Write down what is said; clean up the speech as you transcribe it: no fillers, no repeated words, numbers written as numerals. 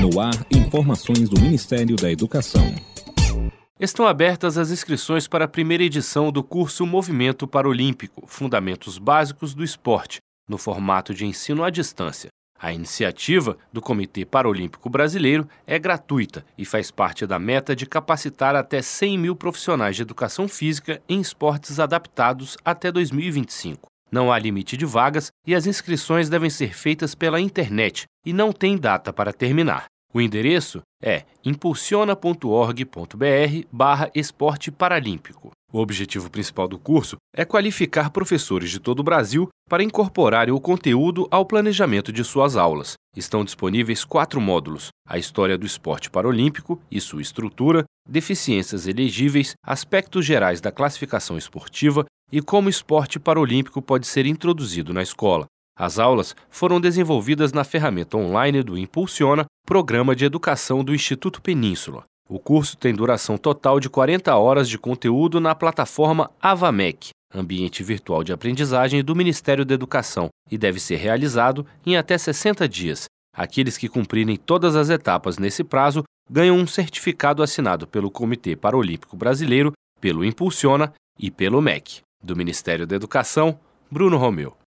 No ar, informações do Ministério da Educação. Estão abertas as inscrições para a primeira edição do curso Movimento Paralímpico, Fundamentos Básicos do Esporte, no formato de ensino à distância. A iniciativa do Comitê Paralímpico Brasileiro é gratuita e faz parte da meta de capacitar até 100 mil profissionais de educação física em esportes adaptados até 2025. Não há limite de vagas e as inscrições devem ser feitas pela internet e não tem data para terminar. O endereço é impulsiona.org.br/esporte paralímpico. O objetivo principal do curso é qualificar professores de todo o Brasil para incorporarem o conteúdo ao planejamento de suas aulas. Estão disponíveis 4 módulos: a história do esporte paralímpico e sua estrutura, deficiências elegíveis, aspectos gerais da classificação esportiva e como o esporte paralímpico pode ser introduzido na escola. As aulas foram desenvolvidas na ferramenta online do Impulsiona, programa de educação do Instituto Península. O curso tem duração total de 40 horas de conteúdo na plataforma AvaMec, ambiente virtual de aprendizagem do Ministério da Educação, e deve ser realizado em até 60 dias. Aqueles que cumprirem todas as etapas nesse prazo ganham um certificado assinado pelo Comitê Paralímpico Brasileiro, pelo Impulsiona e pelo MEC. Do Ministério da Educação, Bruno Romeu.